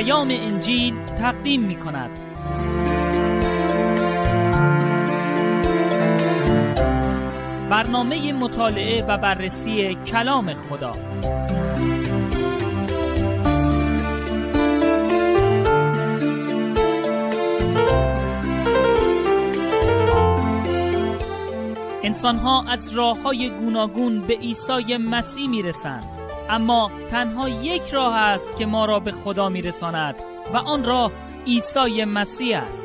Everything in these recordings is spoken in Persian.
پیام انجیل تقدیم می‌کند. برنامه مطالعه و بررسی کلام خدا. انسان‌ها از راه‌های گوناگون به عیسی مسیح می‌رسند، اما تنها یک راه است که ما را به خدا می‌رساند و آن راه عیسی مسیح است.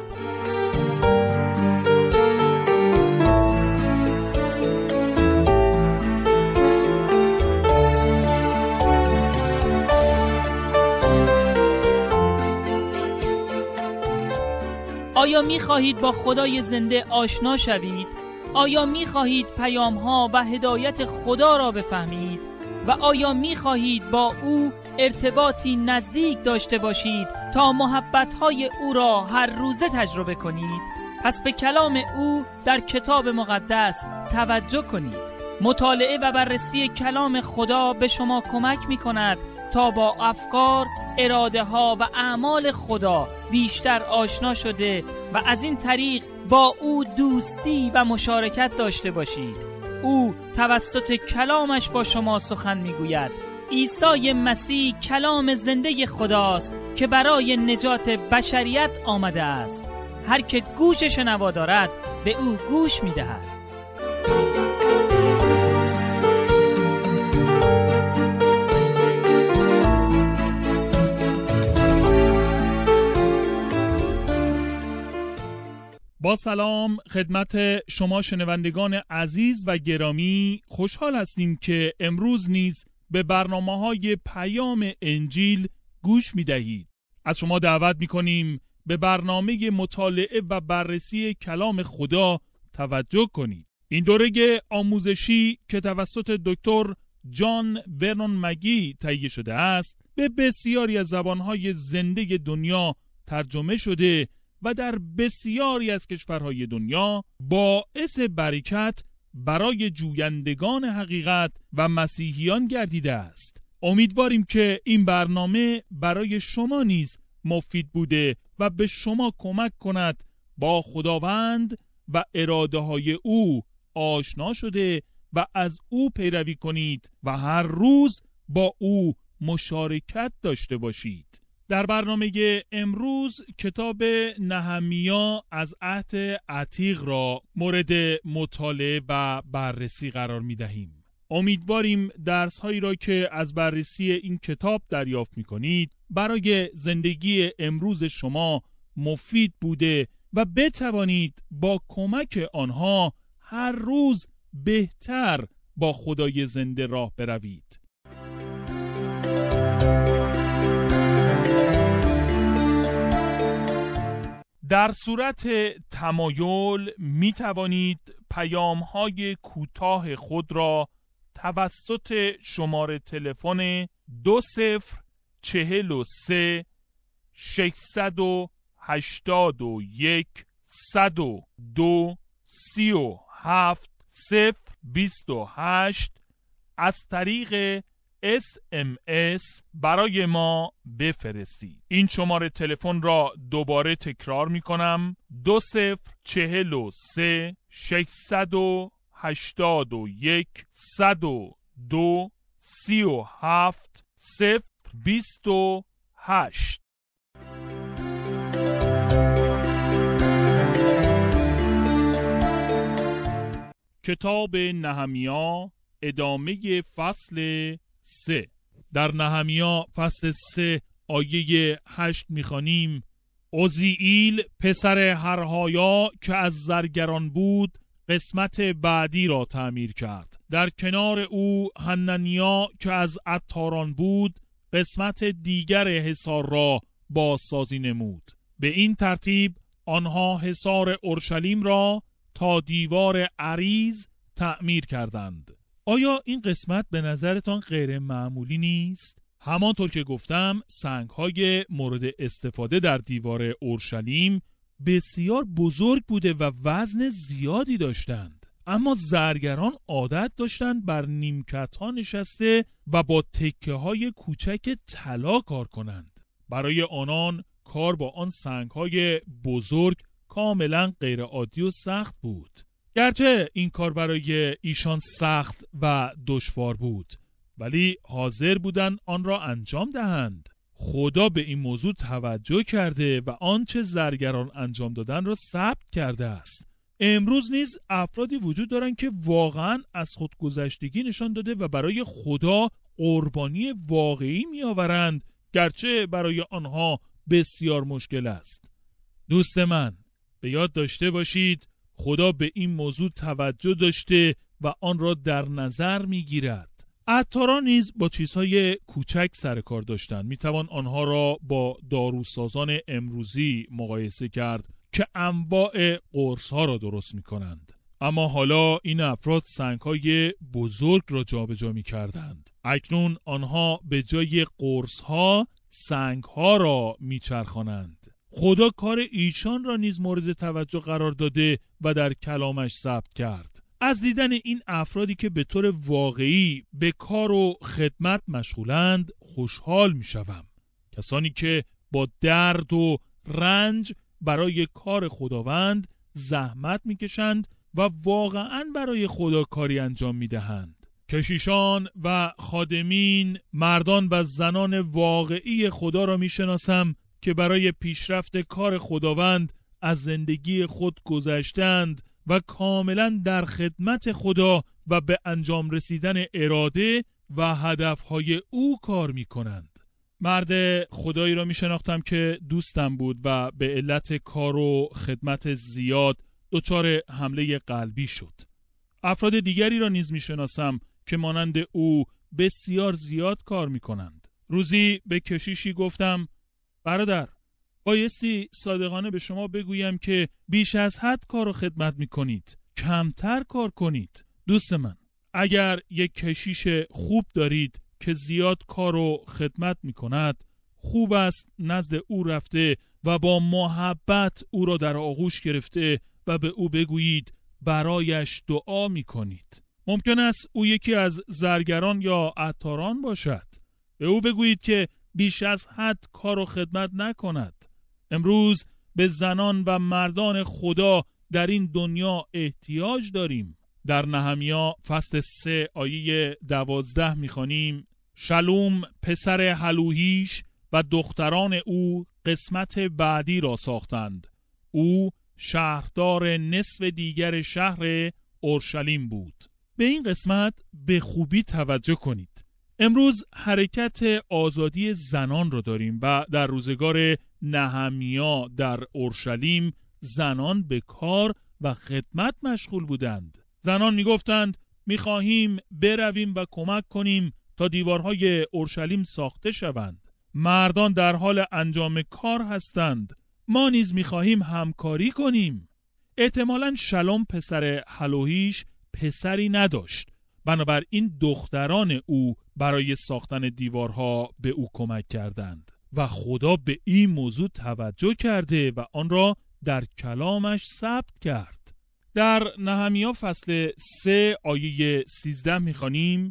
آیا می‌خواهید با خدای زنده آشنا شوید؟ آیا می‌خواهید پیام‌ها و هدایت خدا را بفهمید؟ و آیا می‌خواهید با او ارتباطی نزدیک داشته باشید تا محبت‌های او را هر روزه تجربه کنید؟ پس به کلام او در کتاب مقدس توجه کنید. مطالعه و بررسی کلام خدا به شما کمک می‌کند تا با افکار، اراده‌ها و اعمال خدا بیشتر آشنا شده و از این طریق با او دوستی و مشارکت داشته باشید. او توسط کلامش با شما سخن میگوید. عیسی مسیح کلام زنده خداست که برای نجات بشریت آمده است. هر که گوش شنوا دارد به او گوش میدهد. با سلام خدمت شما شنوندگان عزیز و گرامی، خوشحال هستیم که امروز نیز به برنامه‌های پیام انجیل گوش می‌دهید. از شما دعوت می‌کنیم به برنامه مطالعه و بررسی کلام خدا توجه کنید. این دوره آموزشی که توسط دکتر جان ورنون مگی تهیه شده است، به بسیاری از زبان‌های زنده دنیا ترجمه شده و در بسیاری از کشورهای دنیا باعث برکت برای جویندگان حقیقت و مسیحیان گردیده است. امیدواریم که این برنامه برای شما نیز مفید بوده و به شما کمک کند با خداوند و اراده های او آشنا شده و از او پیروی کنید و هر روز با او مشارکت داشته باشید. در برنامه امروز کتاب نهمیا از عهد عتیق را مورد مطالعه و بررسی قرار می دهیم. امیدواریم درس‌هایی را که از بررسی این کتاب دریافت می کنید برای زندگی امروز شما مفید بوده و بتوانید با کمک آنها هر روز بهتر با خدای زنده راه بروید. در صورت تمایل می توانید پیام‌های کوتاه خود را توسط شماره تلفن 2043 681 102 37 028 از طریق SMS برای ما بفرستید. این شماره تلفن را دوباره تکرار می کنم: 2043 681 102 37 028. کتاب نهمیا، ادامه فصل 3. در نهمیا فصل 3 آیه 8 می‌خوانیم: عزیئیل پسر هرهایا که از زرگران بود قسمت بعدی را تعمیر کرد. در کنار او حنانیا که از عطاران بود قسمت دیگر حصار را بازسازی نمود. به این ترتیب آنها حصار اورشلیم را تا دیوار عریض تعمیر کردند. آیا این قسمت به نظرتان غیر معمولی نیست؟ همانطور که گفتم سنگ‌های مورد استفاده در دیوار اورشلیم بسیار بزرگ بوده و وزن زیادی داشتند، اما زرگران عادت داشتند بر نیمکت‌ها نشسته و با تکه‌های کوچک طلا کار کنند. برای آنان کار با آن سنگ‌های بزرگ کاملا غیر عادی و سخت بود. گرچه این کار برای ایشان سخت و دشوار بود، ولی حاضر بودند آن را انجام دهند. خدا به این موضوع توجه کرده و آنچه زرگران انجام دادن را ثبت کرده است. امروز نیز افرادی وجود دارند که واقعا از خودگذشتگی نشان داده و برای خدا قربانی واقعی می آورند، گرچه برای آنها بسیار مشکل است. دوست من، به یاد داشته باشید خدا به این موضوع توجه داشته و آن را در نظر می گیرد. عطاران نیز با چیزهای کوچک سر کار داشتند. می توان آنها را با داروسازان امروزی مقایسه کرد که انواع قرص ها را درست می کنند. اما حالا این افراد سنگ های بزرگ را جابجا می کردند. اکنون آنها به جای قرص ها سنگ ها را می چرخانند. خدا کار ایشان را نیز مورد توجه قرار داده و در کلامش ثبت کرد. از دیدن این افرادی که به طور واقعی به کار و خدمت مشغولند خوشحال می شوم. کسانی که با درد و رنج برای کار خداوند زحمت می کشند و واقعاً برای خدا کاری انجام می دهند. کشیشان و خادمین، مردان و زنان واقعی خدا را می شناسم که برای پیشرفت کار خداوند از زندگی خود گذشتند و کاملا در خدمت خدا و به انجام رسیدن اراده و هدفهای او کار می کنند. مرد خدایی را می شناختم که دوستم بود و به علت کار و خدمت زیاد دچار حمله قلبی شد. افراد دیگری را نیز می شناسم که مانند او بسیار زیاد کار می کنند. روزی به کشیشی گفتم: برادر، بایستی صادقانه به شما بگویم که بیش از حد کار و خدمت می کنید، کمتر کار کنید. دوست من، اگر یک کشیش خوب دارید که زیاد کار و خدمت می کند، خوب است نزد او رفته و با محبت او را در آغوش گرفته و به او بگویید برایش دعا می کنید. ممکن است او یکی از زرگران یا عطاران باشد. به او بگویید که بیش از حد کار و خدمت نکند. امروز به زنان و مردان خدا در این دنیا احتیاج داریم. در نهمیا فصل 3 آیه 12 می‌خوانیم: شلوم پسر هلوهیش و دختران او قسمت بعدی را ساختند. او شهردار نصف دیگر شهر اورشلیم بود. به این قسمت به خوبی توجه کنید. امروز حرکت آزادی زنان را داریم و در روزگار نهمیا در اورشلیم زنان به کار و خدمت مشغول بودند. زنان میگفتند میخواهیم برویم و کمک کنیم تا دیوارهای اورشلیم ساخته شوند. مردان در حال انجام کار هستند. ما نیز میخواهیم همکاری کنیم. احتمالاً شلوم پسر هلوهیش پسری نداشت، بنابراین دختران او برای ساختن دیوارها به او کمک کردند و خدا به این موضوع توجه کرده و آن را در کلامش ثبت کرد. در نهمیا فصل 3 آیه 13 می‌خوانیم: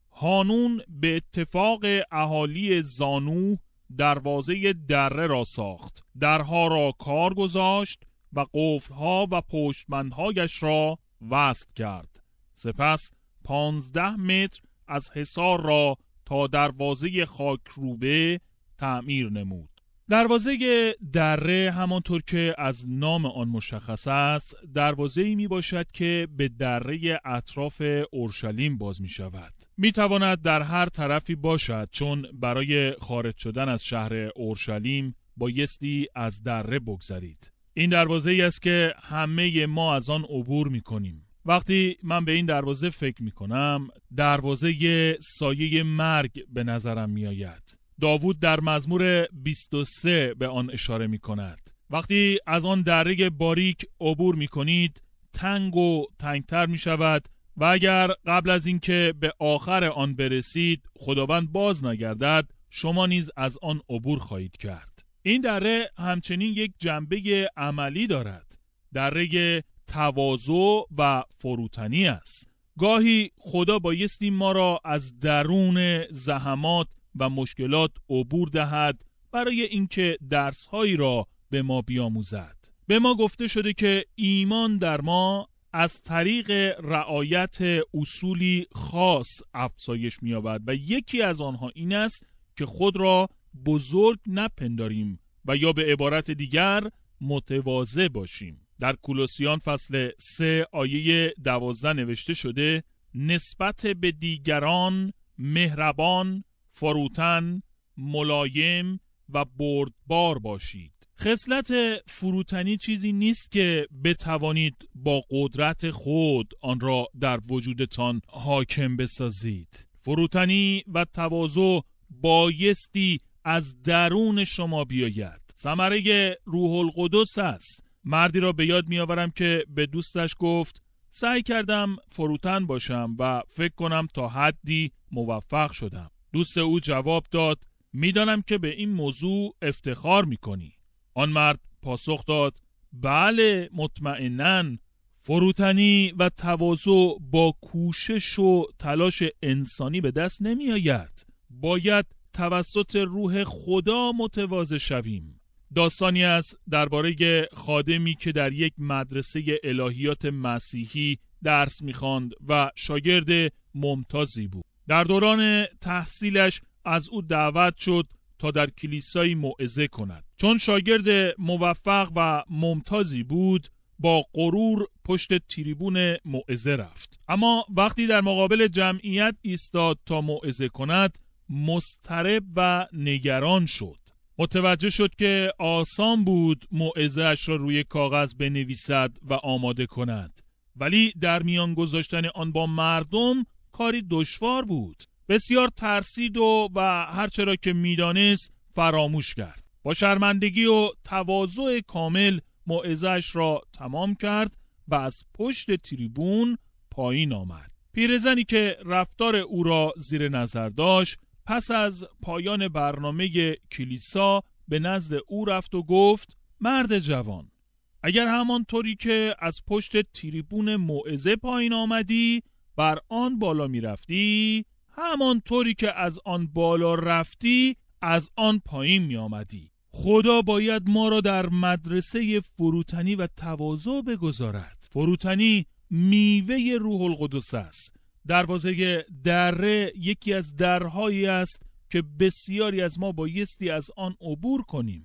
هانون به اتفاق اهالی زانو دروازه دره را ساخت، درها را کار گذاشت و قفلها و پشتبندهایش را وصل کرد. سپس 15 متر از حصار را تا دروازه خاکروبه تعمیر نمود. دروازه دره همانطور که از نام آن مشخص است، دروازه‌ای می باشد که به دره اطراف اورشلیم باز می شود. می تواند در هر طرفی باشد، چون برای خارج شدن از شهر اورشلیم بایستی از دره بگذرید. این دروازه‌ای است که همه ما از آن عبور می کنیم. وقتی من به این دروازه فکر می کنم، دروازه سایه مرگ به نظرم می آید. داوود در مزمور 23 به آن اشاره می کند. وقتی از آن دره باریک عبور می کنید، تنگ و تنگتر می شود و اگر قبل از اینکه به آخر آن برسید خداوند باز نگردد، شما نیز از آن عبور خواهید کرد. این دره همچنین یک جنبه عملی دارد. دره تواضع و فروتنی است. گاهی خدا بایستی ما را از درون زحمات و مشکلات عبور دهد برای اینکه درس‌هایی را به ما بیاموزد. به ما گفته شده که ایمان در ما از طریق رعایت اصولی خاص افزایش می‌یابد و یکی از آنها این است که خود را بزرگ نپنداریم و یا به عبارت دیگر متواضع باشیم. در کولوسیان فصل 3 آیه 12 نوشته شده: نسبت به دیگران مهربان، فروتن، ملایم و بردبار باشید. خصلت فروتنی چیزی نیست که بتوانید با قدرت خود آن را در وجودتان حاکم بسازید. فروتنی و تواضع بایستی از درون شما بیاید. ثمره روح القدس است. مردی را به یاد می‌آورم که به دوستش گفت: سعی کردم فروتن باشم و فکر کنم تا حدی موفق شدم. دوست او جواب داد: میدانم که به این موضوع افتخار می‌کنی. آن مرد پاسخ داد: بله، مطمئناً. فروتنی و تواضع با کوشش و تلاش انسانی به دست نمی آید. باید توسط روح خدا متواضع شویم. داستانی است درباره خادمی که در یک مدرسه الهیات مسیحی درس می‌خواند و شاگرد ممتازی بود. در دوران تحصیلش از او دعوت شد تا در کلیسایی موعظه کند. چون شاگرد موفق و ممتازی بود، با غرور پشت تریبون موعظه رفت. اما وقتی در مقابل جمعیت ایستاد تا موعظه کند، مضطرب و نگران شد. متوجه شد که آسان بود موعظه‌اش را روی کاغذ بنویسد و آماده کند، ولی در میان گذاشتن آن با مردم کاری دشوار بود. بسیار ترسید و هرچه را که می‌دانست فراموش کرد. با شرمندگی و تواضع کامل موعظه‌اش را تمام کرد و از پشت تریبون پایین آمد. پیرزنی که رفتار او را زیر نظر داشت، پس از پایان برنامه کلیسا به نزد او رفت و گفت: مرد جوان، اگر همانطوری که از پشت تریبون موعظه پایین آمدی بر آن بالا می رفتی، همانطوری که از آن بالا رفتی از آن پایین می آمدی. خدا باید ما را در مدرسه فروتنی و تواضع بگذارد. فروتنی میوه روح القدس است. دروازه دره یکی از درهایی است که بسیاری از ما بایستی از آن عبور کنیم.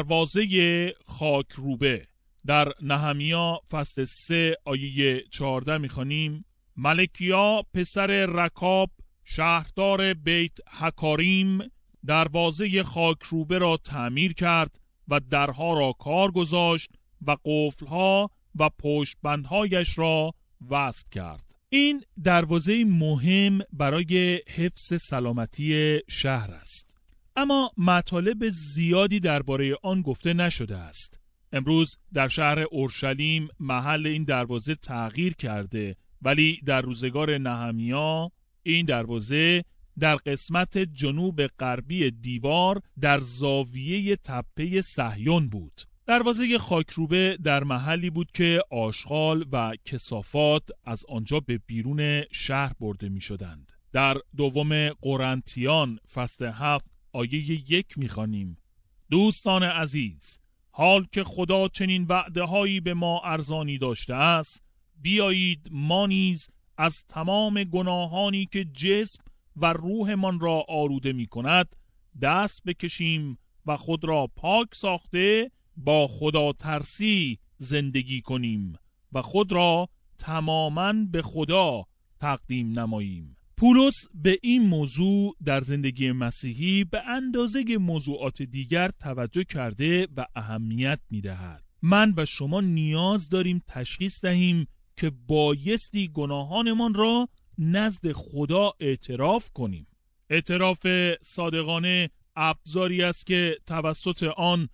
دروازه خاکروبه. در نهمیا فصل 3 آیه 14 می‌خوانیم: ملکیا پسر رکاب شهردار بیت حکاریم دروازه خاکروبه را تعمیر کرد و درها را کار گذاشت و قفلها و پشتبندهایش را وصل کرد. این دروازه مهم برای حفظ سلامتی شهر است، اما مطالب زیادی درباره آن گفته نشده است. امروز در شهر اورشلیم محل این دروازه تغییر کرده، ولی در روزگار نهمیا این دروازه در قسمت جنوب غربی دیوار در زاویه تپه صهیون بود. دروازه خاکروبه در محلی بود که آشغال و کثافات از آنجا به بیرون شهر برده می شدند. در دوم قرنتیان فصل 7 آیه 1 می خوانیم: دوستان عزیز، حال که خدا چنین وعده هایی به ما ارزانی داشته است، بیایید ما نیز از تمام گناهانی که جسم و روحمان را آلوده می کند دست بکشیم و خود را پاک ساخته با خدا ترسی زندگی کنیم و خود را تماماً به خدا تقدیم نماییم. پولس به این موضوع در زندگی مسیحی به اندازه موضوعات دیگر توجه کرده و اهمیت می دهد. من و شما نیاز داریم تشخیص دهیم که بایستی گناهانمان را نزد خدا اعتراف کنیم. اعتراف صادقانه ابزاری است که توسط آن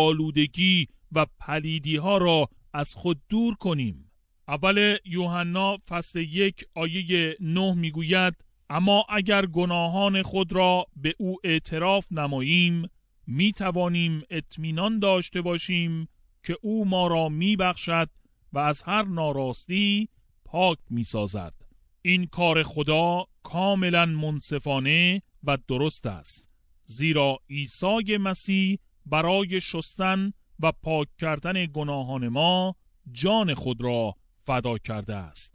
آلودگی و پلیدی ها را از خود دور کنیم. اول یوحنا فصل 1 آیه 9 میگوید: اما اگر گناهان خود را به او اعتراف نماییم، می توانیم اطمینان داشته باشیم که او ما را می بخشد و از هر ناراستی پاک می سازد. این کار خدا کاملا منصفانه و درست است، زیرا عیسی مسیح برای شستن و پاک کردن گناهان ما جان خود را فدا کرده است.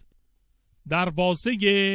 دروازه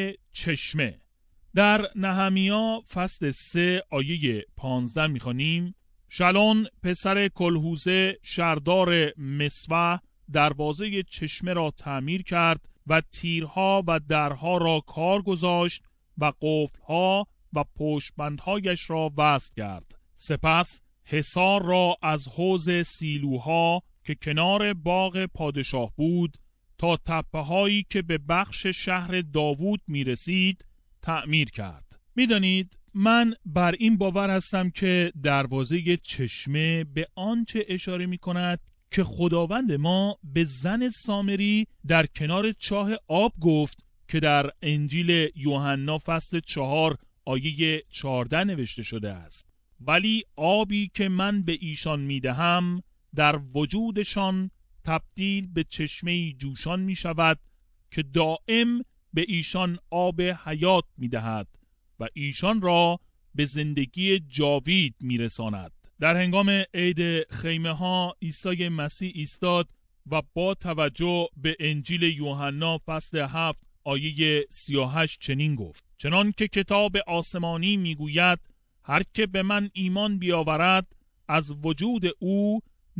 چشمه. در نهمیا فصل 3 آیه 15 می‌خوانیم: شالون پسر کلهوزه شهردار مصوع دروازه چشمه را تعمیر کرد و تیرها و درها را کار گذاشت و قفلها و پشتبندهایش را وصل کرد. سپس حصار را از حوض سیلوها که کنار باغ پادشاه بود تا تپه‌هایی که به بخش شهر داوود می‌رسید تعمیر کرد. می‌دانید من بر این باور هستم که دروازه چشمه به آنچه اشاره می‌کند که خداوند ما به زن سامری در کنار چاه آب گفت که در انجیل یوحنا فصل 4 آیه 14 نوشته شده است: ولی آبی که من به ایشان میدهم در وجودشان تبدیل به چشمه‌ای جوشان می شود که دائم به ایشان آب حیات می دهد و ایشان را به زندگی جاوید می رساند. در هنگام عید خیمه ها عیسی مسیح ایستاد و با توجه به انجیل یوحنا فصل 7 آیه 38 چنین گفت: چنان که کتاب آسمانی می گوید هر که به من ایمان بیاورد از وجود او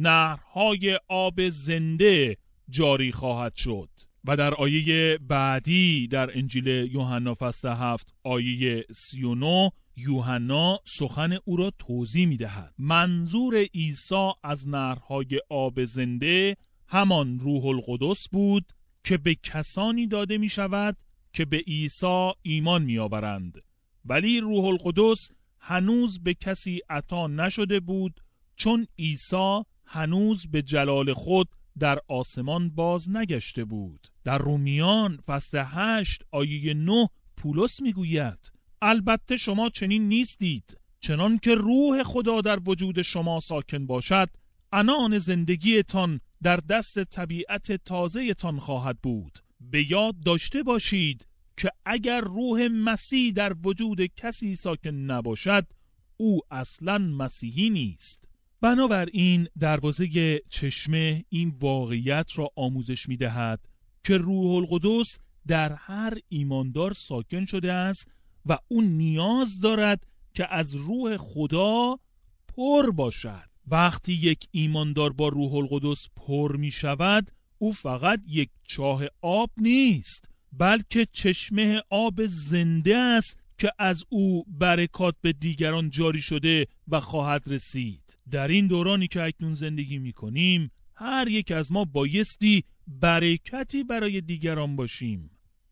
نهرهای آب زنده جاری خواهد شد. و در آیه بعدی در انجیل یوحنا فصل 7 آیه 39 یوحنا سخن او را توضیح می دهد. منظور عیسی از نهرهای آب زنده همان روح القدس بود که به کسانی داده می شود که به عیسی ایمان می آورند، ولی روح القدس هنوز به کسی عطا نشده بود چون عیسی هنوز به جلال خود در آسمان باز نگشته بود. در رومیان فصل 8 آیه 9 پولس میگوید: البته شما چنین نیستید، چنان که روح خدا در وجود شما ساکن باشد عنان زندگیتان در دست طبیعت تازه‌تان خواهد بود. به یاد داشته باشید که اگر روح مسیح در وجود کسی ساکن نباشد او اصلاً مسیحی نیست. بنابراین دروازه چشمه این واقعیت را آموزش می دهد که روح القدس در هر ایماندار ساکن شده است و او نیاز دارد که از روح خدا پر باشد. وقتی یک ایماندار با روح القدس پر می شود او فقط یک چاه آب نیست بلکه چشمه آب زنده است که از او برکات به دیگران جاری شده و خواهد رسید. در این دورانی که اکنون زندگی می کنیم هر یک از ما بایستی برکتی برای دیگران باشیم.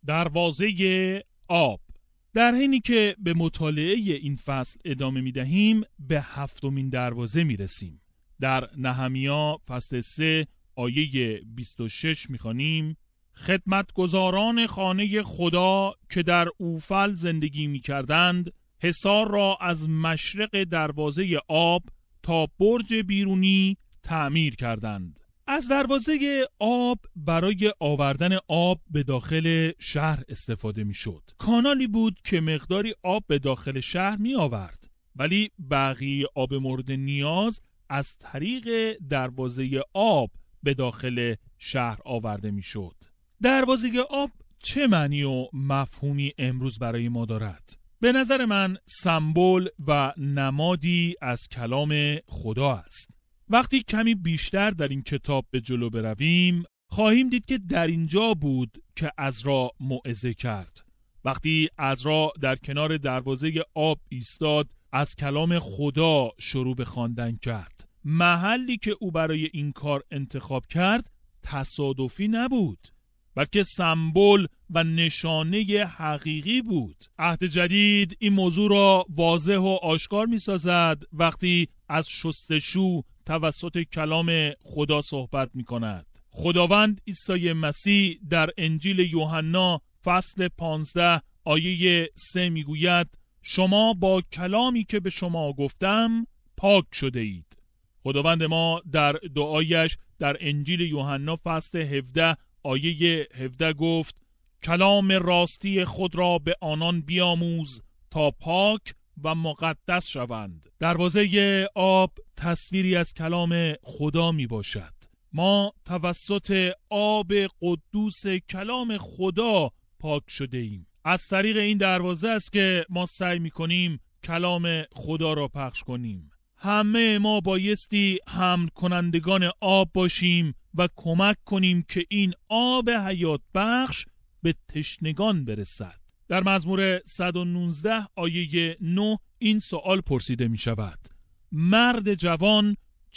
دروازه آب. در حینی که به مطالعه این فصل ادامه می دهیم به 7مین دروازه می رسیم. در نهمیا فصل 3 آیه 26 می خوانیم: خدمتگزاران خانه خدا که در اوفل زندگی می کردند حصار را از مشرق دروازه آب تا برج بیرونی تعمیر کردند. از دروازه آب برای آوردن آب به داخل شهر استفاده می شد. کانالی بود که مقداری آب به داخل شهر می آورد، ولی بقیه آب مورد نیاز از طریق دروازه آب به داخل شهر آورده می شد. دروازه آب چه معنی و مفهومی امروز برای ما دارد؟ به نظر من سمبل و نمادی از کلام خدا است. وقتی کمی بیشتر در این کتاب به جلو برویم خواهیم دید که در اینجا بود که عزرا موعظه کرد. وقتی عزرا در کنار دروازه آب ایستاد از کلام خدا شروع به خواندن کرد. محلی که او برای این کار انتخاب کرد تصادفی نبود، بلکه سمبل و نشانه حقیقی بود. عهد جدید این موضوع را واضح و آشکار می سازد وقتی از شستشو توسط کلام خدا صحبت می کند. خداوند عیسی مسیح در انجیل یوحنا فصل 15 آیه 3 می گوید: شما با کلامی که به شما گفتم پاک شده اید. خداوند ما در دعایش در انجیل یوحنا فصل 17 آیه 17 گفت: کلام راستی خود را به آنان بیاموز تا پاک و مقدس شوند. دروازه آب تصویری از کلام خدا می باشد. ما توسط آب قدوس کلام خدا پاک شده ایم. از طریق این دروازه است که ما سعی می کنیم کلام خدا را پخش کنیم. همه ما بایستی حمل کنندگان آب باشیم و کمک کنیم که این آب حیات بخش به تشنگان برسد. در مزمور 119 آیه 9 این سوال پرسیده می شود: مرد جوان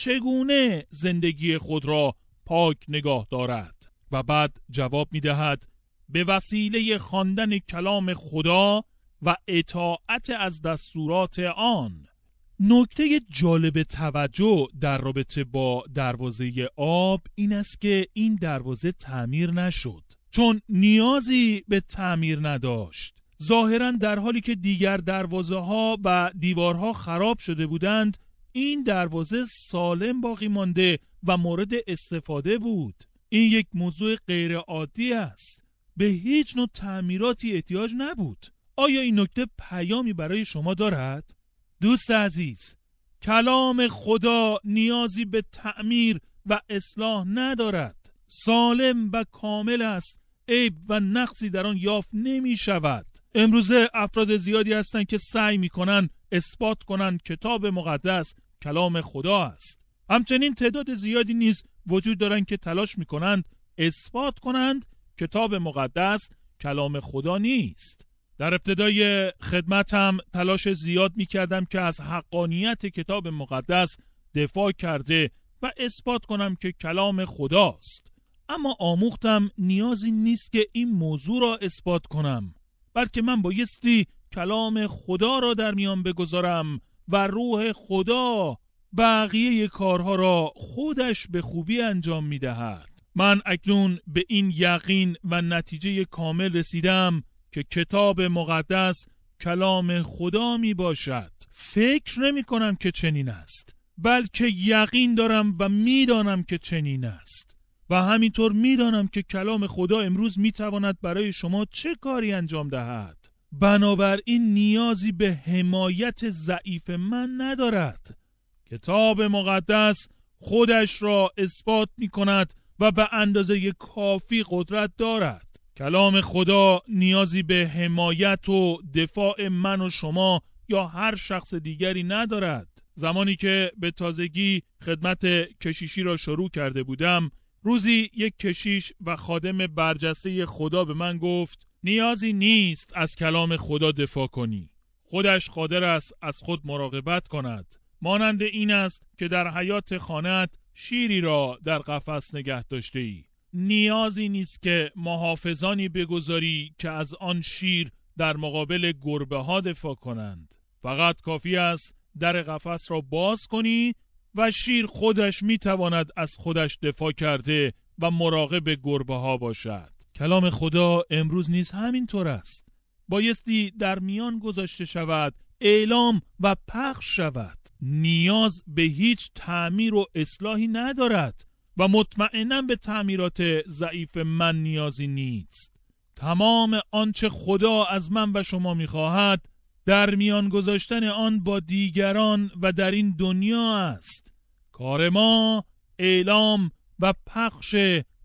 چگونه زندگی خود را پاک نگاه دارد؟ و بعد جواب می دهد: به وسیله خواندن کلام خدا و اطاعت از دستورات آن. نکته جالب توجه در رابطه با دروازه آب این است که این دروازه تعمیر نشد، چون نیازی به تعمیر نداشت. ظاهراً در حالی که دیگر دروازه ها و دیوارها خراب شده بودند، این دروازه سالم باقی مانده و مورد استفاده بود. این یک موضوع غیر عادی است. به هیچ نوع تعمیراتی احتیاج نبود. آیا این نکته پیامی برای شما دارد؟ دوست عزیز، کلام خدا نیازی به تعمیر و اصلاح ندارد. سالم و کامل است. عیب و نقصی در آن یافت نمی شود. امروزه افراد زیادی هستند که سعی می کنند اثبات کنند کتاب مقدس کلام خدا است. همچنین تعداد زیادی نیز وجود دارند که تلاش می کنند اثبات کنند کتاب مقدس کلام خدا نیست. در ابتدای خدمتم تلاش زیاد می کردم که از حقانیت کتاب مقدس دفاع کرده و اثبات کنم که کلام خداست. اما آموختم نیازی نیست که این موضوع را اثبات کنم، بلکه من بایستی کلام خدا را در میان بگذارم و روح خدا بقیه کارها را خودش به خوبی انجام می دهد. من اکنون به این یقین و نتیجه کامل رسیدم که کتاب مقدس کلام خدا می باشد. فکر نمی کنم که چنین است، بلکه یقین دارم و می دانم که چنین است. و همینطور می دانم که کلام خدا امروز می تواند برای شما چه کاری انجام دهد. بنابراین نیازی به حمایت ضعیف من ندارد. کتاب مقدس خودش را اثبات می کند و به اندازه کافی قدرت دارد. کلام خدا نیازی به حمایت و دفاع من و شما یا هر شخص دیگری ندارد. زمانی که به تازگی خدمت کشیشی را شروع کرده بودم، روزی یک کشیش و خادم برجسته خدا به من گفت: نیازی نیست از کلام خدا دفاع کنی. خودش قادر است از خود مراقبت کند. مانند این است که در حیات خانه‌ات شیری را در قفس نگه داشته ای. نیازی نیست که محافظانی بگذاری که از آن شیر در مقابل گربه ها دفاع کنند. فقط کافی است در قفس را باز کنی و شیر خودش میتواند از خودش دفاع کرده و مراقب گربه ها باشد. کلام خدا امروز نیز همینطور است. بایستی در میان گذاشته شود، اعلام و پخش شود. نیاز به هیچ تعمیر و اصلاحی ندارد و مطمئناً به تعمیرات ضعیف من نیازی نیست. تمام آنچه خدا از من و شما می‌خواهد در میان گذاشتن آن با دیگران و در این دنیا است. کار ما اعلام و پخش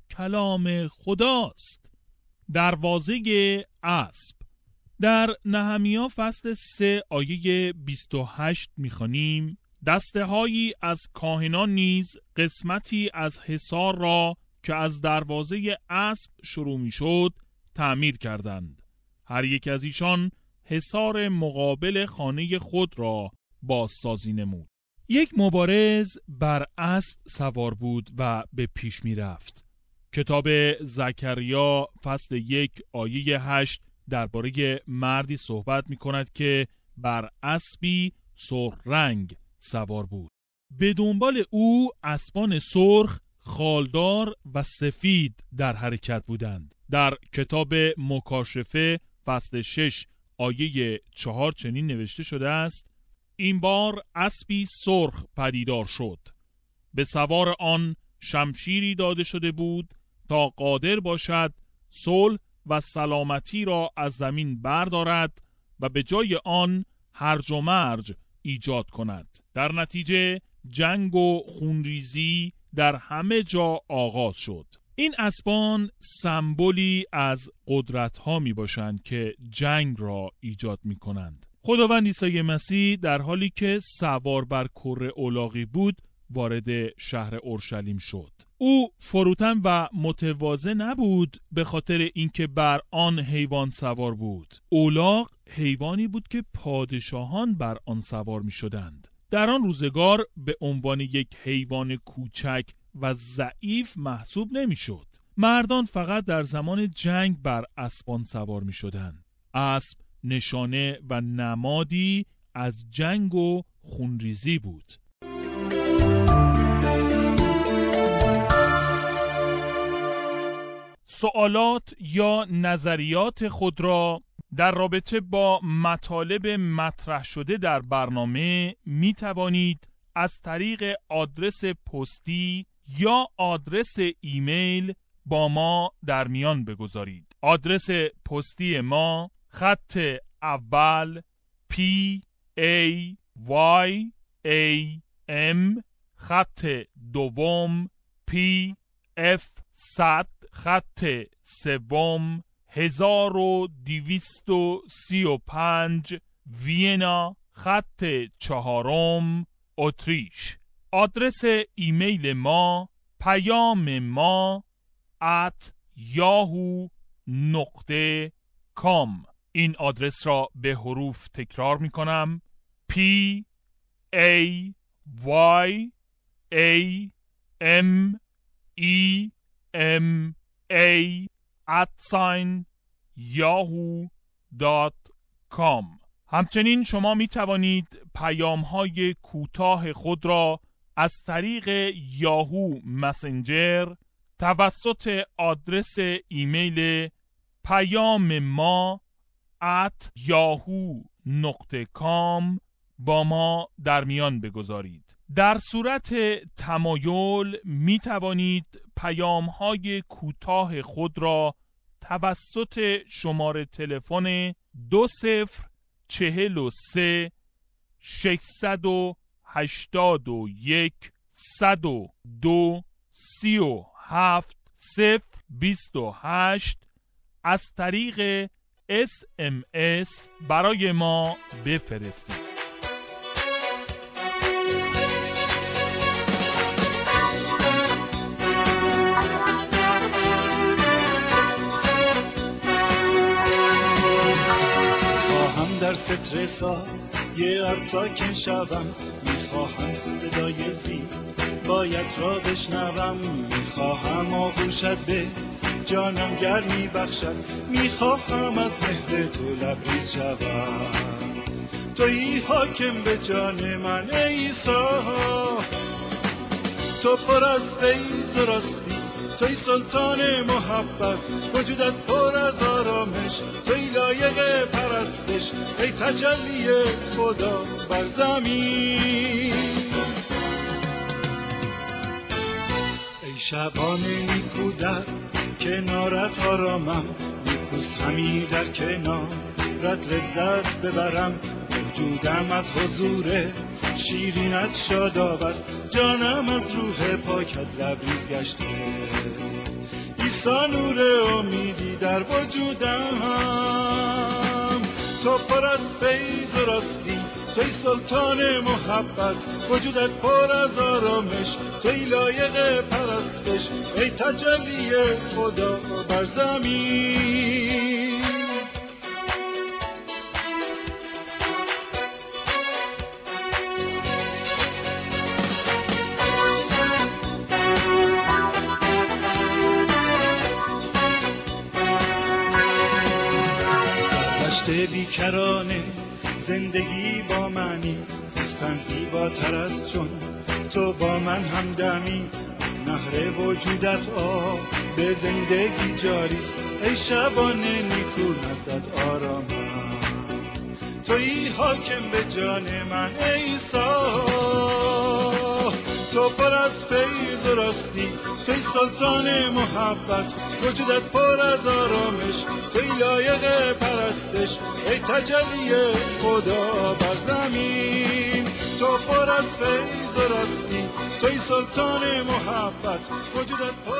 کلام خداست. دروازه اسب. در نهمیا فصل 3 آیه 28 می‌خوانیم: دسته‌هایی از کاهنان نیز قسمتی از حصار را که از دروازه اسب شروع می‌شد تعمیر کردند. هر یک از ایشان حصار مقابل خانه خود را بازسازی نمود. یک مبارز بر اسب سوار بود و به پیش می‌رفت. کتاب زکریا فصل 1 آیه 8 درباره مردی صحبت می‌کند که بر اسبی سرخ رنگ سوار بود. به دنبال او اسبان سرخ، خالدار و سفید در حرکت بودند. در کتاب مکاشفه فصل 6 آیه 4 چنین نوشته شده است: این بار اسبی سرخ پدیدار شد. به سوار آن شمشیری داده شده بود تا قادر باشد صلح و سلامتی را از زمین بردارد و به جای آن هرج و مرج ایجاد کند. در نتیجه جنگ و خونریزی در همه جا آغاز شد. این اسبان سمبولی از قدرت‌ها میباشند که جنگ را ایجاد میکنند. خداوند عیسی مسیح در حالی که سوار بر کره الاغی بود وارد شهر اورشلیم شد. او فروتن و متواضع نبود به خاطر اینکه بر آن حیوان سوار بود. الاغ حیوانی بود که پادشاهان بر آن سوار می شدند. در آن روزگار به عنوان یک حیوان کوچک و ضعیف محسوب نمی شد. مردان فقط در زمان جنگ بر اسبان سوار می شدند. اسب نشانه و نمادی از جنگ و خونریزی بود. سوالات یا نظریات خود را در رابطه با مطالب مطرح شده در برنامه می توانید از طریق آدرس پستی یا آدرس ایمیل با ما در میان بگذارید. آدرس پستی ما خط اول PAYAM، خط دوم PF100، خط سوم 1235 وینا، خط چهارم اتریش. آدرس ایمیل ما پیام ما @yahoo.com. این آدرس را به حروف تکرار می کنم: PAYAMA@yahoo.com. همچنین شما می توانید پیام های کوتاه خود را از طریق یاهو مسنجر توسط آدرس ایمیل پیام ما @yahoo.com با ما در میان بگذارید. در صورت تمایل می توانید پیام های کوتاه خود را توسط شماره تلفن 2043 681 102 37 028 از طریق SMS برای ما بفرستید. در ستر سایه ار ساکن شوم، میخواهم صدای زیبایت را بشنوم، میخواهم آغوشت به جانم گرمی بخشد، میخواهم از مهر تو لبریز شوم. تویی حاکم به جان من ای عیسی، تو پر از فیض و راستی، توی سلطان محبت، وجودت پر از آرامش، توی لایق پرستش، ای تجلی خدا بر زمین. ای شبان نیکو در کنارت آرامم، نیکوست همی در کنارت لذت ببرم، وجودم از حضور شیرینت شاداب است، جانم از روح پاکت لبریز گشته. عیسی نور امیدی در وجودم، تو پر از فیض و راستی، توی سلطان محبت، وجودت پر از آرامش، توی لایق پرستش، ای تجلی خدا بر زمین. بیکرانه زندگی با منی، زیستن زیباتر از چون تو با من همدمی، از نهر وجودت آب به زندگی جاریست، ای شبان نیکو نزدت آرامم. تویی حاکم به جان من ای عیسی، تو پر از فیض و راستی، توی سلطان محبت، وجودت پر از آرامش، توی لایق پرستش، عشق ای تجلی خدا بر زمین. تو پر از فیض و راستی، توی سلطان محبت، وجودت پر